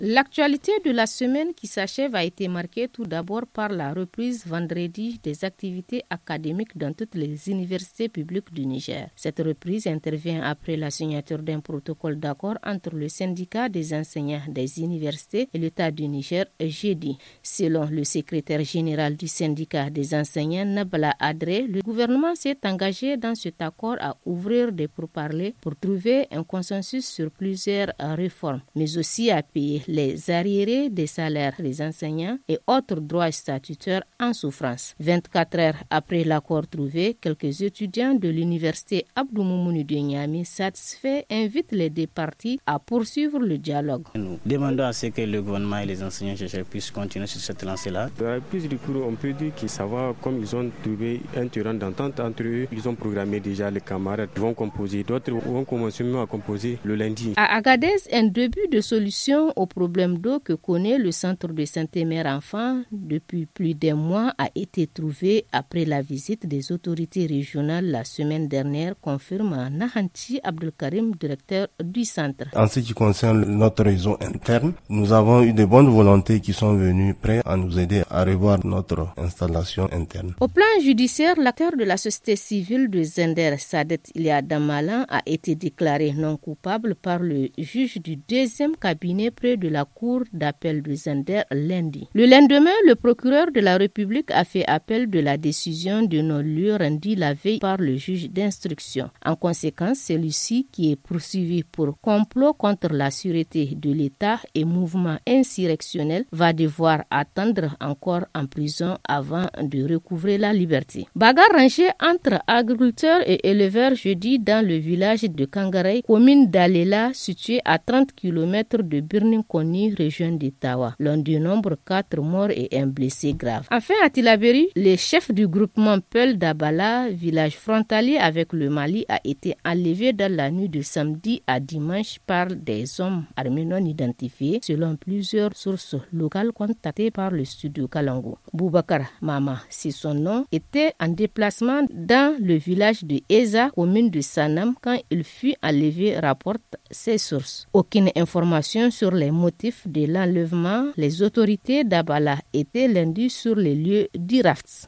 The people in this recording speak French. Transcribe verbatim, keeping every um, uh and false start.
L'actualité de la semaine qui s'achève a été marquée tout d'abord par la reprise vendredi des activités académiques dans toutes les universités publiques du Niger. Cette reprise intervient après la signature d'un protocole d'accord entre le syndicat des enseignants des universités et l'État du Niger jeudi. Selon le secrétaire général du syndicat des enseignants, Nabala Adré, le gouvernement s'est engagé dans cet accord à ouvrir des pourparlers pour trouver un consensus sur plusieurs réformes, mais aussi à payer les arriérés des salaires des enseignants et autres droits statutaires en souffrance. vingt-quatre heures après l'accord trouvé, quelques étudiants de l'université Abdou Moumouni de Niamey satisfaits invitent les deux parties à poursuivre le dialogue. Nous demandons à ce que le gouvernement et les enseignants-chercheurs puissent continuer sur cette lancée-là. Dans la prise du cours, on peut dire que ça va, comme ils ont trouvé un terrain d'entente entre eux. Ils ont programmé déjà les camarades vont composer, d'autres vont commencer même à composer le lundi. À Agadez, un début de solution au problème d'eau que connaît le centre de santé mère-enfant depuis plus d'un mois a été trouvé après la visite des autorités régionales la semaine dernière, confirme Nahanti Abdelkarim, directeur du centre. En ce qui concerne notre réseau interne, nous avons eu de bonnes volontés qui sont venues prêts à nous aider à revoir notre installation interne. Au plan judiciaire, l'acteur de la société civile de Zender, Sadet Ilia Damalan, a été déclaré non coupable par le juge du deuxième cabinet près de la cour d'appel de Zender lundi. Le lendemain, le procureur de la République a fait appel de la décision de non-lieu rendue la veille par le juge d'instruction. En conséquence, celui-ci, qui est poursuivi pour complot contre la sûreté de l'État et mouvement insurrectionnel, va devoir attendre encore en prison avant de recouvrer la liberté. Bagarre rangée entre agriculteurs et éleveurs jeudi dans le village de Kangarey, commune d'Alela, située à trente kilomètres de Birnin-Koni, région d'Ottawa. L'on dénombre quatre morts et un blessé grave. Enfin, à Tilaberi, le chef du groupement Peul d'Abala, village frontalier avec le Mali, a été enlevé dans la nuit de samedi à dimanche par des hommes armés non identifiés, selon plusieurs sources locales contactées par le studio Kalango. Boubacar Mama, c'est son nom, était en déplacement dans le village de Eza, commune de Sanam, quand il fut enlevé, rapporte ses sources. Aucune information sur les motifs de l'enlèvement. Les autorités d'Abala étaient lundi sur les lieux d'Irafts.